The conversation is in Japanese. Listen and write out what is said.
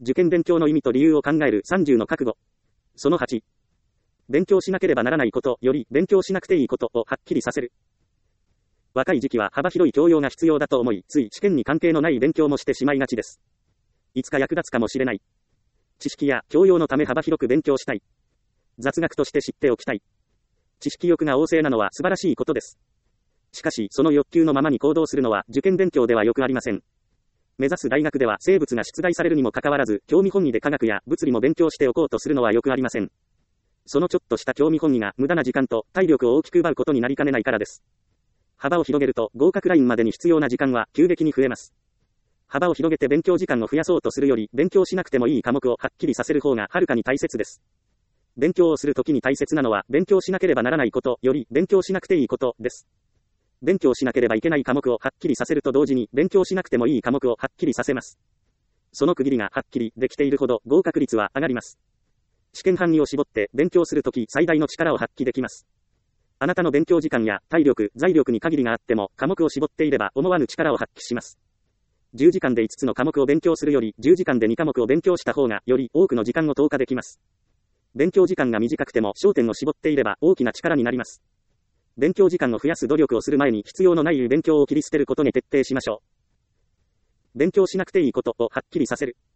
受験勉強の意味と理由を考える30の覚悟。その8。勉強しなければならないことより勉強しなくていいことをはっきりさせる。若い時期は幅広い教養が必要だと思い、つい試験に関係のない勉強もしてしまいがちです。いつか役立つかもしれない。知識や教養のため幅広く勉強したい。雑学として知っておきたい。知識欲が旺盛なのは素晴らしいことです。しかし、その欲求のままに行動するのは受験勉強ではよくありません。目指す大学では生物が出題されるにもかかわらず、興味本位で科学や物理も勉強しておこうとするのはよくありません。そのちょっとした興味本位が無駄な時間と体力を大きく奪うことになりかねないからです。幅を広げると合格ラインまでに必要な時間は急激に増えます。幅を広げて勉強時間を増やそうとするより、勉強しなくてもいい科目をはっきりさせる方がはるかに大切です。勉強をするときに大切なのは、勉強しなければならないことより勉強しなくていいことです。勉強しなければいけない科目をはっきりさせると同時に、勉強しなくてもいい科目をはっきりさせます。その区切りがはっきりできているほど合格率は上がります。試験範囲を絞って勉強するとき最大の力を発揮できます。あなたの勉強時間や体力、財力に限りがあっても、科目を絞っていれば思わぬ力を発揮します。10時間で5つの科目を勉強するより、10時間で2科目を勉強した方が、より多くの時間を投下できます。勉強時間が短くても焦点を絞っていれば大きな力になります。勉強時間を増やす努力をする前に必要のない勉強を切り捨てることに徹底しましょう。勉強しなくていいことをはっきりさせる。